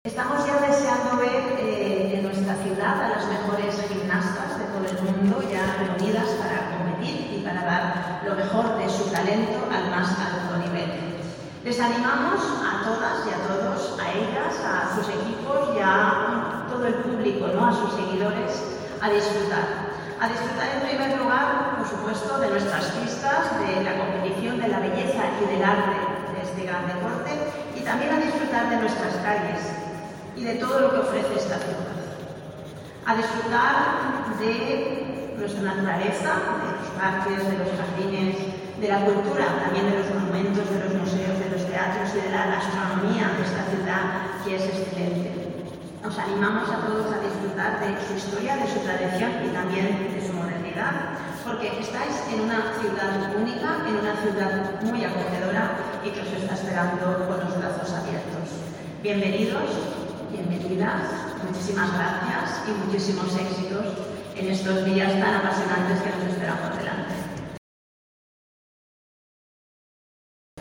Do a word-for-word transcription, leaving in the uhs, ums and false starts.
Estamos ya deseando ver eh, en nuestra ciudad a las mejores gimnastas de todo el mundo ya reunidas para competir y para dar lo mejor de su talento al más alto nivel. Les animamos a todas y a todos, a ellas, a sus equipos y a todo el público, ¿no? A sus seguidores, a disfrutar. A disfrutar en primer lugar, por supuesto, de nuestras pistas, de la competición, de la belleza y del arte de este gran deporte y también a disfrutar de nuestras calles y de todo lo que ofrece esta ciudad. A disfrutar de nuestra naturaleza, de los parques, de los jardines, de la cultura, también de los monumentos, de los museos, de los teatros y de la gastronomía de esta ciudad, que es excelente. Os animamos a todos a disfrutar de su historia, de su tradición y también de su modernidad, porque estáis en una ciudad única, en una ciudad muy acogedora y que os está esperando con los brazos abiertos. Bienvenidos. Bienvenidas, muchísimas gracias y muchísimos éxitos en estos días tan apasionantes que nos esperan por delante.